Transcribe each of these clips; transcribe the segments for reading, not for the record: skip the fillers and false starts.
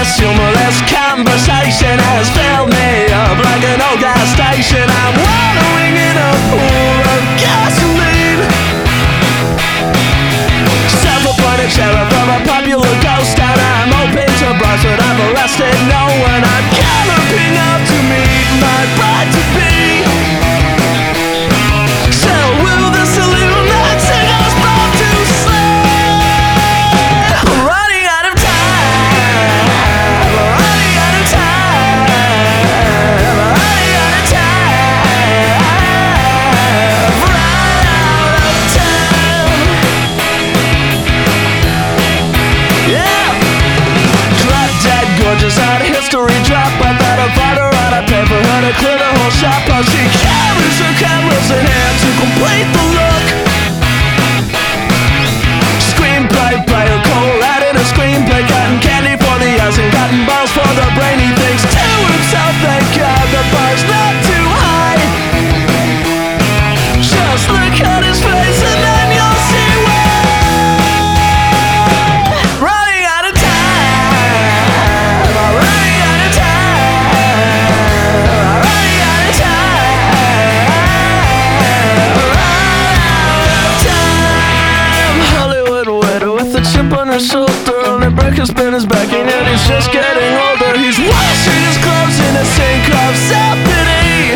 This humorless conversation has filled me up like an old gas station. I'm wallowing in a pool of gasoline. Self-appointed sheriff of a popular ghost town. I'm open to bribes, but I've arrested no one. I'm galloping up to meet my bride-to-be. So will the saloon that sing us both to sleep? I'm running out of time. I'm running out of time. I'm running out of time. I've run out of time. Yeah. Drop dead gorgeous art history drop. I thought I'd find her on a paper her to clear the whole shop. How she carries her cameras in hand to complete the look. Screenplay player co-writing a screenplay. Cotton candy for the eyes and cotton balls for the brain. He thinks to himself, thank God the bar's not too high. Just look at his face and then you'll see why. Running out of time. I'm running out of time. I'm running out of time. Run out of time. Hollywood widow with a chip on his shoulder. Only break his spin his back and yet he's just getting older. He's washing his clothes in a sink of self-pity.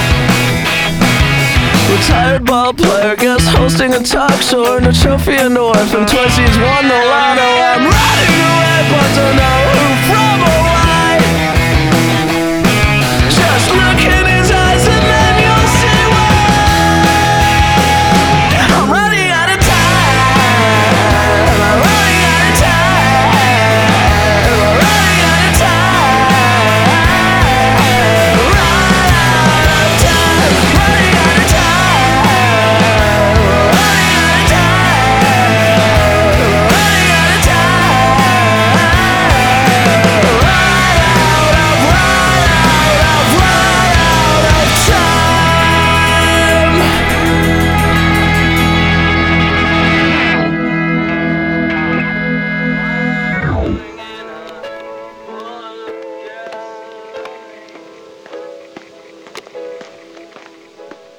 Retired ball player, guest hosting a talk show. And a trophy and a wife and twice he's won the lotto. I'm running away but don't know who from or